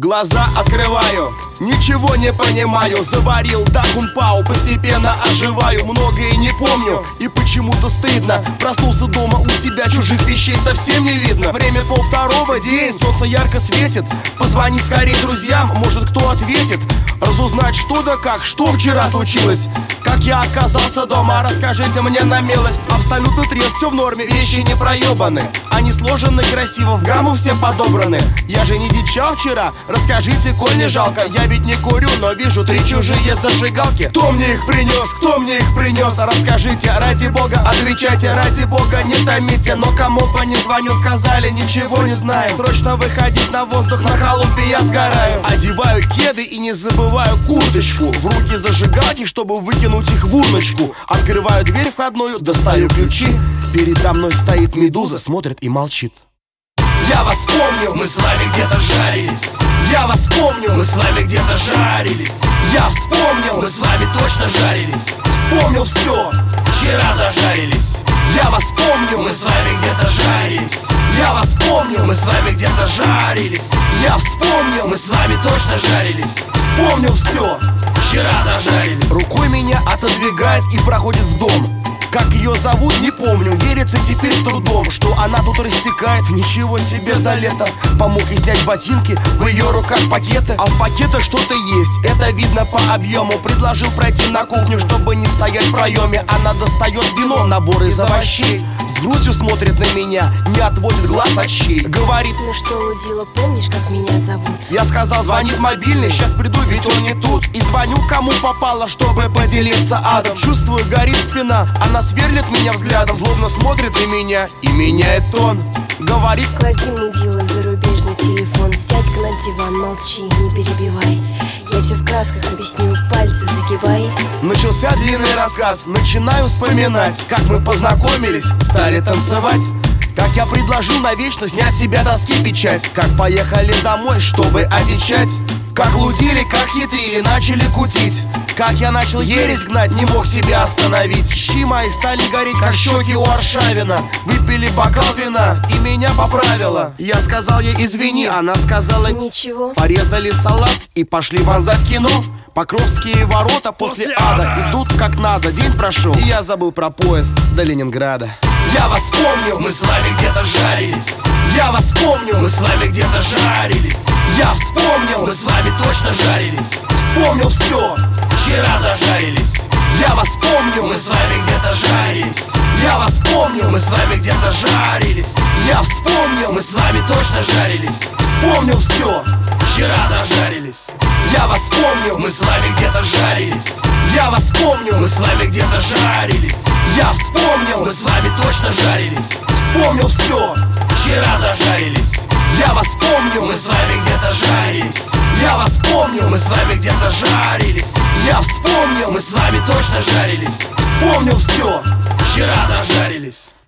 Глаза открываю, ничего не понимаю. Заварил да кунпау, постепенно оживаю. Многое не помню и почему-то стыдно. Проснулся дома у себя, чужих вещей совсем не видно. Время 1:30, день, солнце ярко светит. Позвонить скорее друзьям, может кто ответит. Разузнать что да как, что вчера случилось. Как я оказался дома, расскажите мне на милость. Абсолютно трезв, все в норме, вещи не проебаны. Они сложены красиво, в гамму все подобраны. Я же не дичал вчера, расскажите, коль не жалко. Я ведь не курю, но вижу 3 чужие зажигалки. Кто мне их принес, кто мне их принес? Расскажите, ради бога, отвечайте, ради бога, не томите. Но кому бы не звонил, сказали, ничего не знаю. Срочно выходить на воздух, на халупе я сгораю. Одеваю кеды и не забываю курточку. В руки зажигалки, чтобы выкинуть их в урночку. Открываю дверь входную, достаю ключи. Передо мной стоит медуза, смотрит и молчит. Я вас помню, мы с вами где-то жарились. Я вас помню, мы с вами где-то жарились. Я вспомнил, мы с вами точно жарились. Вспомнил все, вчера зажарились. Я вас помню, мы с вами где-то жарились. Я вас помню, мы с вами где-то жарились. Я вспомнил, мы с вами точно жарились. Вспомнил все, вчера зажарились. Рукой меня отодвигает и проходит в дом. Как ее зовут, не помню, верится теперь с трудом, что она тут рассекает, ничего себе за лето. Помог ей снять ботинки, в ее руках пакеты. А в пакетах что-то есть, это видно по объему. Предложил пройти на кухню, чтобы не стоять в проеме. Она достает вино, набор из овощей. С грустью смотрит на меня, не отводит глаз от щей. Говорит: ну что, Лудила, помнишь, как меня зовут? Я сказал, звонит мобильный, сейчас приду, ведь он не тут. И звоню кому попало, чтобы поделиться адом. Чувствую, горит спина, она сверлит меня взглядом, злобно смотрит на меня и меняет тон. Говорит: клади, мудила, зарубежный телефон. Сядь-ка на диван, молчи, не перебивай. Я все в красках объясню, пальцы загибай. Начался длинный рассказ, начинаю вспоминать, как мы познакомились, стали танцевать. Как я предложил навечно снять с себя доски печать. Как поехали домой, чтобы одичать. Как лудили, как хитрили, начали кутить. Как я начал ересь гнать, не мог себя остановить. Щи мои стали гореть, как щеки у Аршавина. Выпили бокал вина и меня поправила. Я сказал ей извини, она сказала ничего. Порезали салат и пошли вонзать кино. Покровские ворота после ада идут как надо. День прошел, и я забыл про поезд до Ленинграда. Я вас помню, мы с вами где-то жарились. Я вас помню, мы с вами где-то жарились. Я вспомнил, мы с вами точно жарились. Вспомнил все, вчера зажарились. Я вас помню, мы с вами где-то жарились. Я вас помню, мы с вами где-то жарились. Я вспомнил, мы с вами точно жарились. Вспомнил все, вчера зажарились. Я вас помню, мы с вами где-то жарились. Я вас помню, мы с вами где-то жарились. Я вспомнил, мы с вами точно жарились. Вспомнил все, вчера зажарились. Я вас помню, мы с вами где-то жарились. Я вас помню, мы с вами где-то жарились. Я вспомнил, мы с вами точно жарились. Вспомнил все, вчера зажарились.